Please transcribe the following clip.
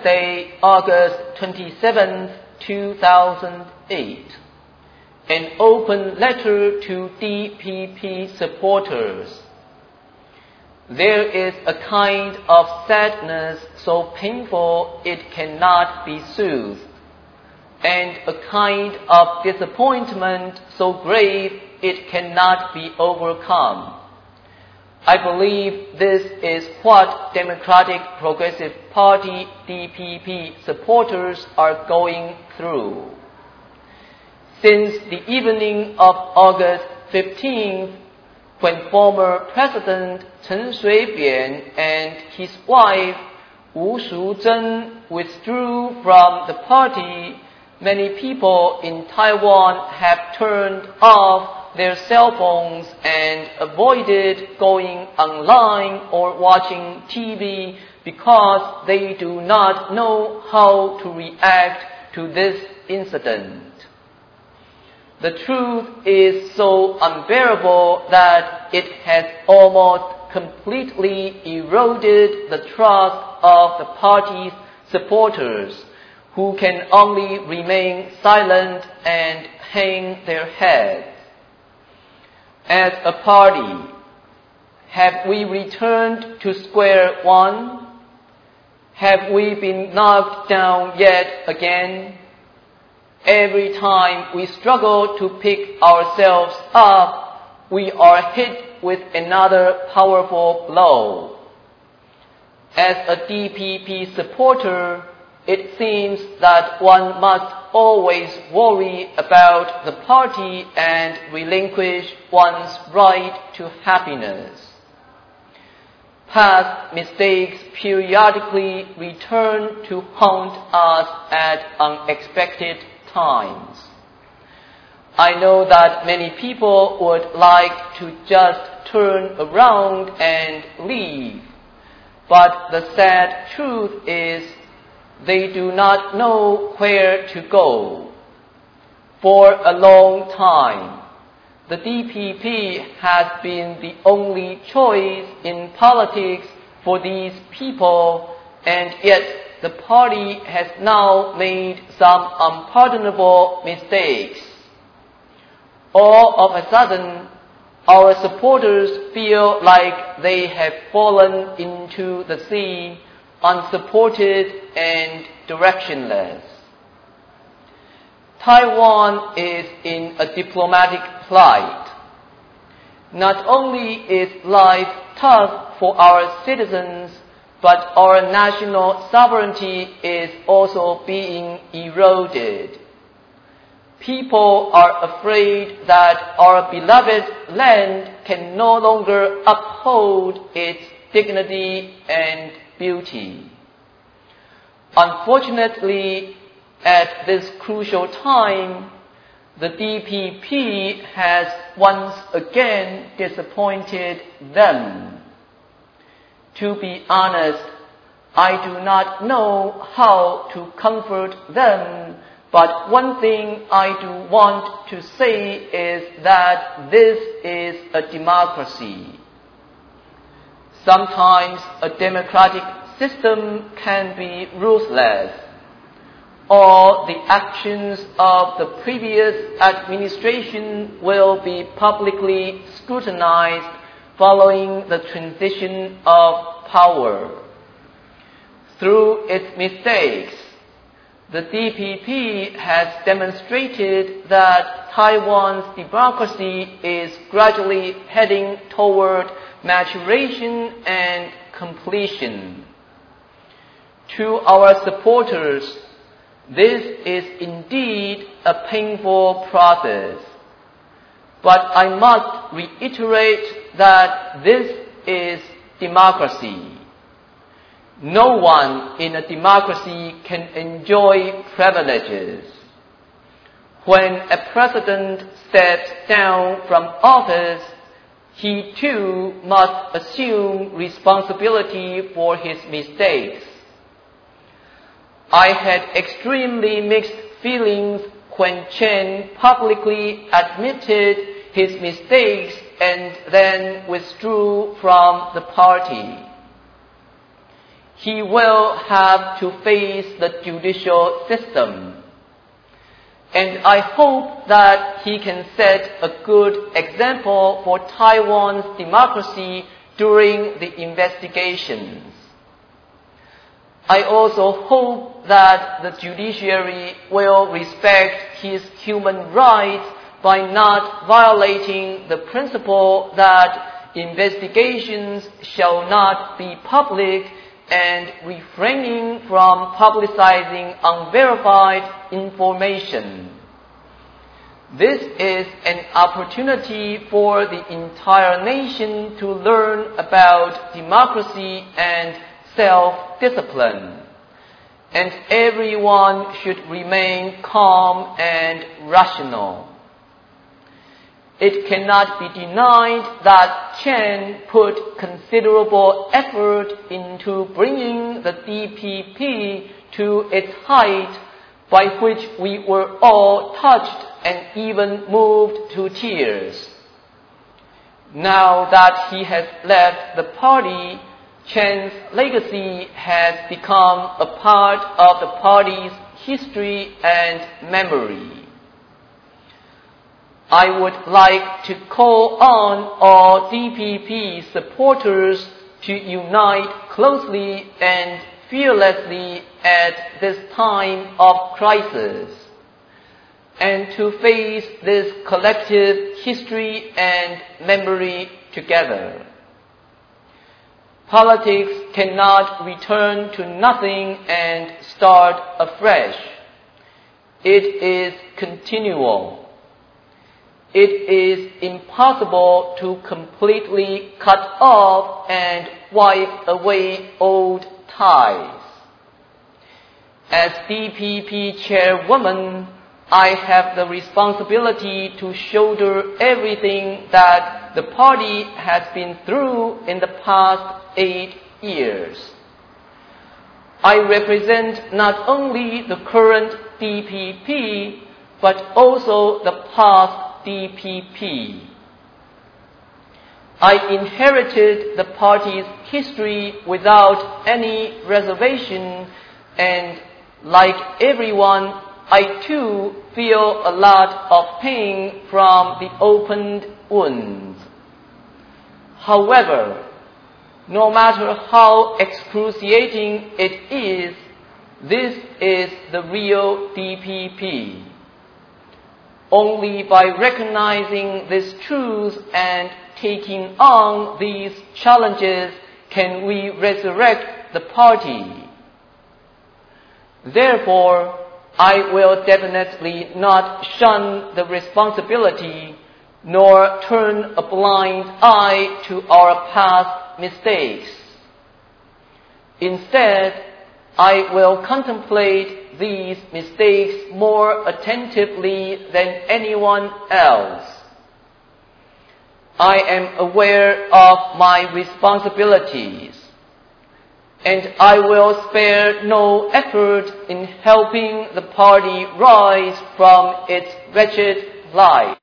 Wednesday, August 27, 2008. An open letter to DPP supporters. There is a kind of sadness so painful it cannot be soothed, and a kind of disappointment so grave it cannot be overcome. I believe this is what Democratic Progressive Party DPP supporters are going through. Since the evening of August 15th, when former President Chen Shui-bian and his wife Wu Shu-zhen withdrew from the party, many people in Taiwan have turned off their cell phones and avoided going online or watching TV because they do not know how to react to this incident. The truth is so unbearable that it has almost completely eroded the trust of the party's supporters, who can only remain silent and hang their heads. As a party, have we returned to square one? Have we been knocked down yet again? Every time we struggle to pick ourselves up, we are hit with another powerful blow. As a DPP supporter, it seems that one must always worry about the party and relinquish one's right to happiness. Past mistakes periodically return to haunt us at unexpected times. I know that many people would like to just turn around and leave, but the sad truth is they do not know where to go. For a long time, the DPP has been the only choice in politics for these people, and yet the party has now made some unpardonable mistakes. All of a sudden, our supporters feel like they have fallen into the sea, unsupported and directionless. Taiwan is in a diplomatic plight. Not only is life tough for our citizens, but our national sovereignty is also being eroded. People are afraid that our beloved land can no longer uphold its dignity and beauty. Unfortunately, at this crucial time, the DPP has once again disappointed them. To be honest, I do not know how to comfort them, but one thing I do want to say is that this is a democracy. Sometimes a democratic system can be ruthless. All the actions of the previous administration will be publicly scrutinized following the transition of power. Through its mistakes, the DPP has demonstrated that Taiwan's democracy is gradually heading toward maturation and completion. To our supporters, this is indeed a painful process. But I must reiterate that this is democracy. No one in a democracy can enjoy privileges. When a president steps down from office, he too must assume responsibility for his mistakes. I had extremely mixed feelings when Chen publicly admitted his mistakes and then withdrew from the party. he will have to face the judicial system. And I hope that he can set a good example for Taiwan's democracy during the investigations. I also hope that the judiciary will respect his human rights by not violating the principle that investigations shall not be public and refraining from publicizing unverified information. This is an opportunity for the entire nation to learn about democracy and self-discipline, and everyone should remain calm and rational. It cannot be denied that Chen put considerable effort into bringing the DPP to its height, by which we were all touched and even moved to tears. Now that he has left the party, Chen's legacy has become a part of the party's history and memory. I would like to call on all DPP supporters to unite closely and fearlessly at this time of crisis, and to face this collective history and memory together. Politics cannot return to nothing and start afresh. It is continual. It is impossible to completely cut off and wipe away old ties. As DPP chairwoman, I have the responsibility to shoulder everything that the party has been through in the past 8 years. I represent not only the current DPP, but also the past DPP. I inherited the party's history without any reservation, and like everyone, I too feel a lot of pain from the opened wounds. However, no matter how excruciating it is, this is the real DPP. Only by recognizing this truth and taking on these challenges can we resurrect the party. Therefore, I will definitely not shun the responsibility nor turn a blind eye to our past mistakes. Instead, I will contemplate these mistakes more attentively than anyone else. I am aware of my responsibilities, and I will spare no effort in helping the party rise from its wretched life.